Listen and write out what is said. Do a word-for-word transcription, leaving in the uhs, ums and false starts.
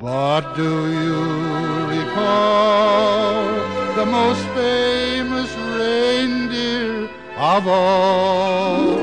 But do you recall the most famous reindeer of all?